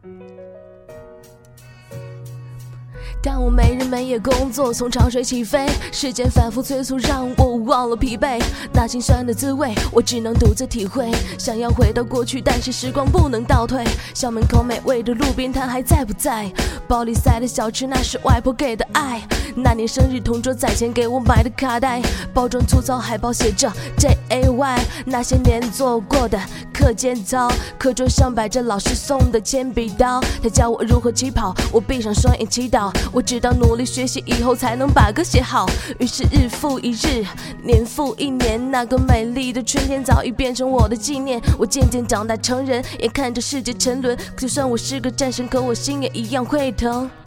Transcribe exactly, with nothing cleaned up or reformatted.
但我没日没夜工作，从潮水起飞，时间反复催促，让我忘了疲惫。那心酸的滋味，我只能独自体会。想要回到过去，但是时光不能倒退。校门口美味的路边摊还在不在？包里塞的小吃，那是外婆给的爱。那年生日同桌攒钱给我买的卡带，包装粗糙，海报写着 J A Y。那些年做过的课间操，课桌上摆着老师送的铅笔刀。他教我如何起跑，我闭上双眼祈祷。我知道努力学习以后才能把歌写好。于是日复一日，年复一年，那个美丽的春天早已变成我的纪念。我渐渐长大成人，眼看着世界沉沦。就算我是个战神，可我心也一样会疼。